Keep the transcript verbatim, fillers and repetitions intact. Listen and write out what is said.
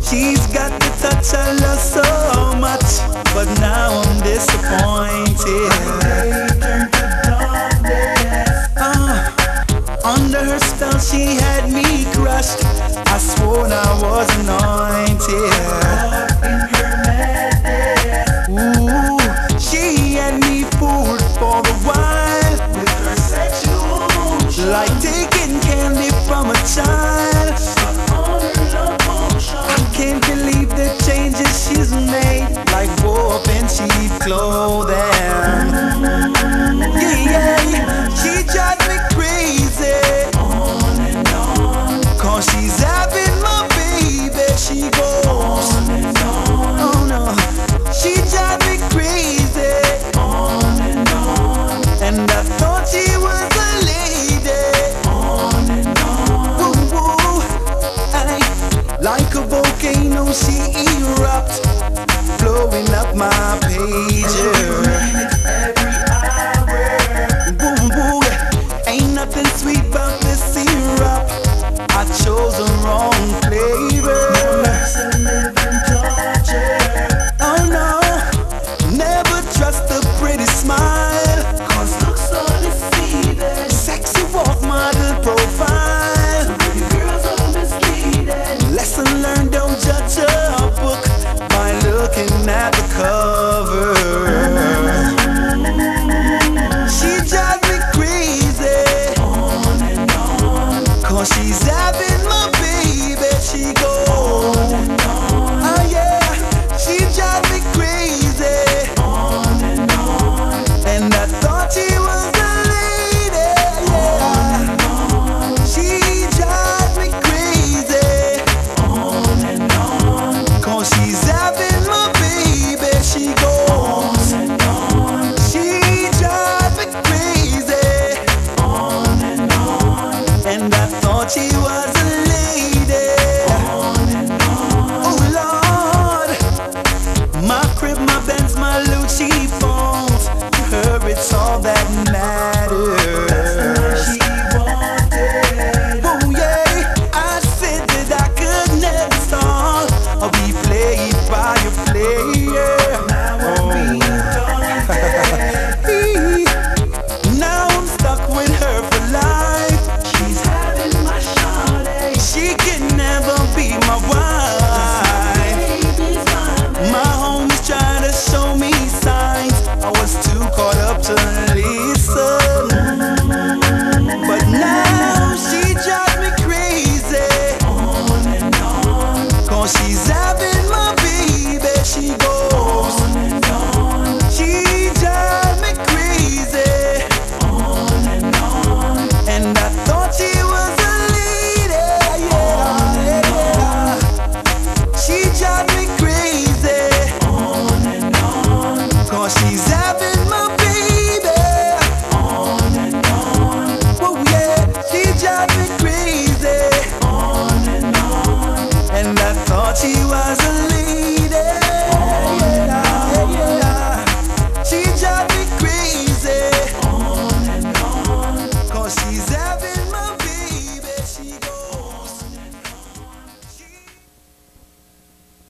She's got the touch I love so much, but now I'm disappointed. Uh, under her spell she had me crushed. I swore I was anointed. Ooh, she had me fooled for the while with her sexual motion, like taking candy from a child. I can't believe the changes she's made, like warp in cheap clothing. Yeah, yeah, she drives me crazy. On and on, cause she's having my baby. She goes on and on. Oh no, she drives me crazy. On and on, and I thought she was a lady. On and on, woo woo. I, like a volcano, she